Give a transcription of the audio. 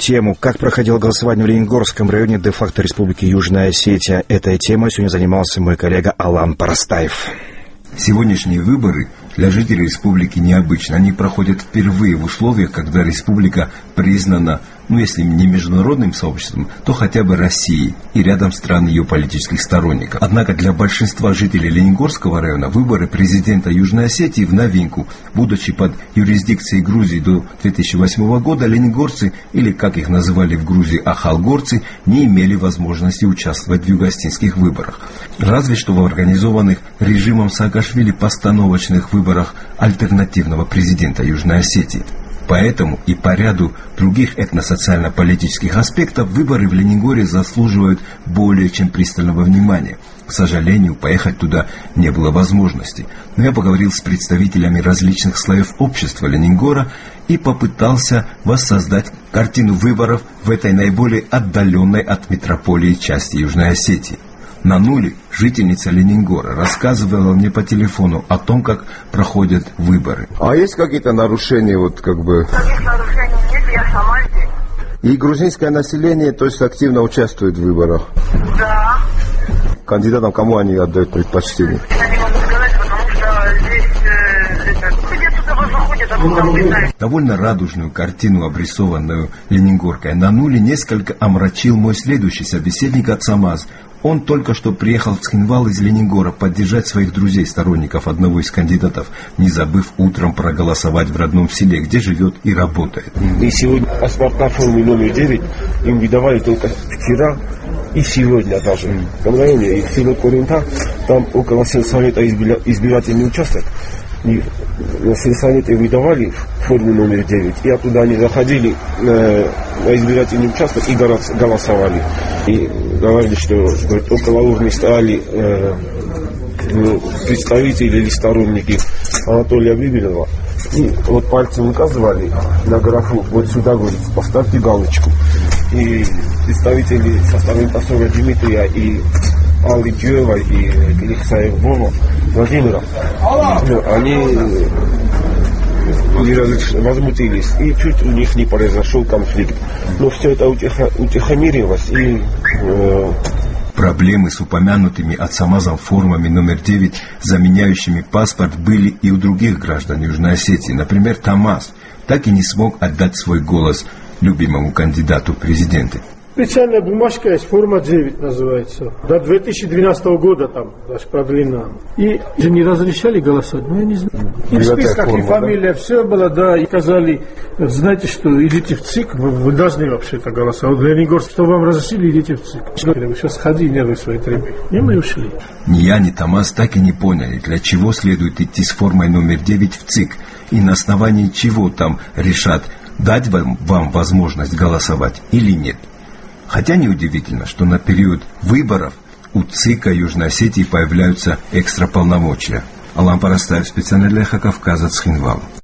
тему «Как проходило голосование в Лениногорском районе де-факто Республики Южная Осетия». Этой темой сегодня занимался мой коллега Алан Парастаев. Сегодняшние выборы для жителей республики необычны. Они проходят впервые в условиях, когда республика признана, если не международным сообществом, то хотя бы Россией и рядом стран ее политических сторонников. Однако для большинства жителей Лениногорского района выборы президента Южной Осетии в новинку. Будучи под юрисдикцией Грузии до 2008 года, лениногорцы, или как их называли в Грузии ахалгорцы, не имели возможности участвовать в юго-осетинских выборах. Разве что в организованных режимом Саакашвили постановочных выборах альтернативного президента Южной Осетии. Поэтому и по ряду других этносоциально-политических аспектов выборы в Лениногоре заслуживают более чем пристального внимания. К сожалению, поехать туда не было возможности. Но я поговорил с представителями различных слоев общества Лениногора и попытался воссоздать картину выборов в этой наиболее отдаленной от метрополии части Южной Осетии. Нанули, жительница Лениногора, рассказывала мне по телефону о том, как проходят выборы. А есть какие-то нарушения, Таких нарушений нет, я сама здесь. И грузинское население, то есть, активно участвует в выборах? Да. Кандидатам кому они отдают предпочтение? Я не могу сказать, потому что здесь где-то туда выходит, а потом не знаю. Довольно радужную картину, обрисованную лениногоркой Нанули, несколько омрачил мой следующий собеседник Ацамаз. Он только что приехал в Цхинвал из Лениногора поддержать своих друзей, сторонников одного из кандидатов, не забыв утром проголосовать в родном селе, где живет и работает. И сегодня паспорт на форме номер 9 им выдавали только вчера и сегодня даже. В том районе, и в селе Коринта, там около сельсовета избирательный участок. И на сельсовете выдавали форму номер 9. И оттуда они заходили на избирательный участок и голосовали. И говорили, что около урны стояли представители или сторонники Анатолия Бибилева. И вот пальцем указывали на графу, вот сюда, говорит, поставьте галочку. И представители со стороны посольства Дмитрия и Аллы Дюевой и Алексеева Владимира, они возмутились, и чуть у них не произошел конфликт. Но все это утихомирилось, и проблемы с упомянутыми Ацамазом формами номер 9, заменяющими паспорт, были и у других граждан Южной Осетии. Например, Тамаз так и не смог отдать свой голос любимому кандидату в президенты. Специальная бумажка есть, форма 9 называется. До 2012 года там даже продлена. И же не разрешали голосовать, я не знаю. И в списках, форма, и фамилия, да? Все было, да. И сказали, знаете что, идите в ЦИК, вы должны вообще-то голосовать. В Лениногорске, что вам разрешили, идите в ЦИК. Вы сейчас ходи, нервы свои требуют. И мы ушли. Ни я, ни Тамаз так и не поняли, для чего следует идти с формой номер 9 в ЦИК. И на основании чего там решат, дать вам возможность голосовать или нет. Хотя неудивительно, что на период выборов у ЦИКа Южной Осетии появляются экстраполномочия. Алан Парастаев, специально для Эхо Кавказа, Цхинвал.